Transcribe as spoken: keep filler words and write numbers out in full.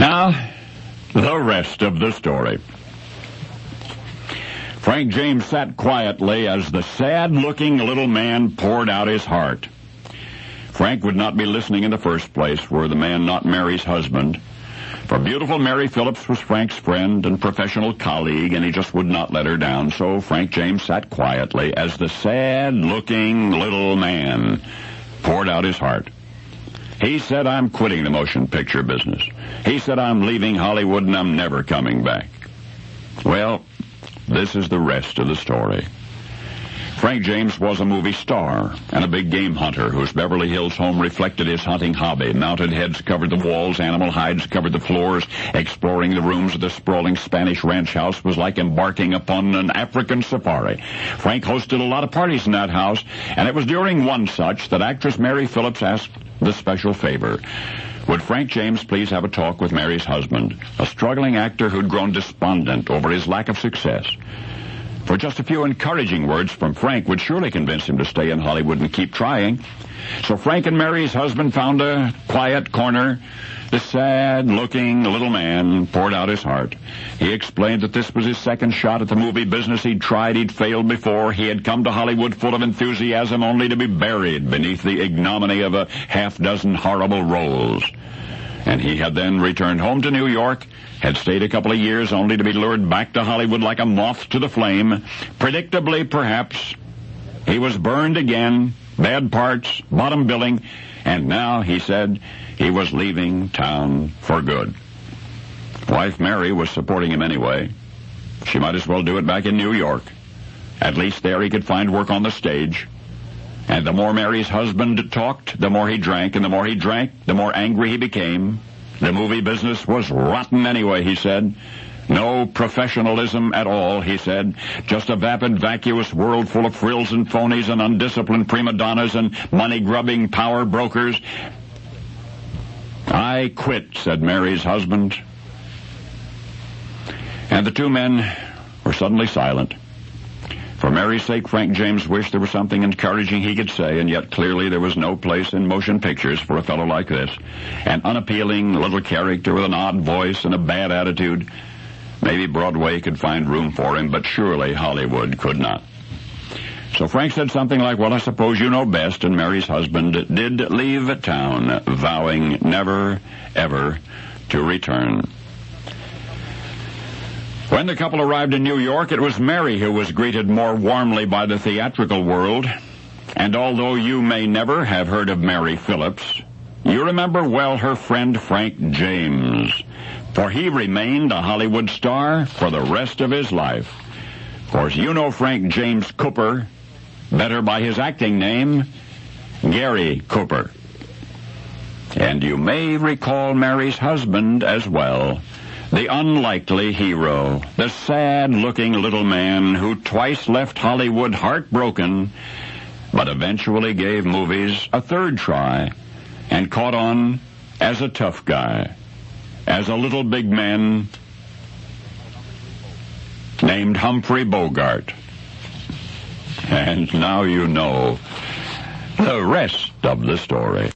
Now, the rest of the story. Frank James sat quietly as the sad-looking little man poured out his heart. Frank would not be listening in the first place were the man not Mary's husband. For beautiful Mary Phillips was Frank's friend and professional colleague, and he just would not let her down. So Frank James sat quietly as the sad-looking little man poured out his heart. He said, I'm quitting the motion picture business. He said, I'm leaving Hollywood and I'm never coming back. Well, this is the rest of the story. Frank James was a movie star and a big game hunter whose Beverly Hills home reflected his hunting hobby. Mounted heads covered the walls, animal hides covered the floors. Exploring the rooms of the sprawling Spanish ranch house was like embarking upon an African safari. Frank hosted a lot of parties in that house, and it was during one such that actress Mary Phillips asked the special favor. Would Frank James please have a talk with Mary's husband, a struggling actor who'd grown despondent over his lack of success? For just a few encouraging words from Frank would surely convince him to stay in Hollywood and keep trying. So Frank and Mary's husband found a quiet corner. The sad-looking little man poured out his heart. He explained that this was his second shot at the movie business. He'd tried, he'd failed before. He had come to Hollywood full of enthusiasm only to be buried beneath the ignominy of a half-dozen horrible roles. And he had then returned home to New York, had stayed a couple of years only to be lured back to Hollywood like a moth to the flame. Predictably, perhaps, he was burned again, bad parts, bottom billing, and now, he said, he was leaving town for good. Wife Mary was supporting him anyway. She might as well do it back in New York. At least there he could find work on the stage. And the more Mary's husband talked, the more he drank, and the more he drank, the more angry he became. The movie business was rotten anyway, he said. No professionalism at all, he said. Just a vapid, vacuous world full of frills and phonies and undisciplined prima donnas and money-grubbing power brokers. I quit, said Mary's husband. And the two men were suddenly silent. For Mary's sake, Frank James wished there was something encouraging he could say, and yet clearly there was no place in motion pictures for a fellow like this. An unappealing little character with an odd voice and a bad attitude. Maybe Broadway could find room for him, but surely Hollywood could not. So Frank said something like, well, I suppose you know best, and Mary's husband did leave town, vowing never, ever to return. When the couple arrived in New York, it was Mary who was greeted more warmly by the theatrical world. And although you may never have heard of Mary Phillips, you remember well her friend Frank James, for he remained a Hollywood star for the rest of his life. Of course, you know Frank James Cooper better by his acting name, Gary Cooper. And you may recall Mary's husband as well, the unlikely hero, the sad-looking little man who twice left Hollywood heartbroken, but eventually gave movies a third try and caught on as a tough guy, as a little big man named Humphrey Bogart. And now you know the rest of the story.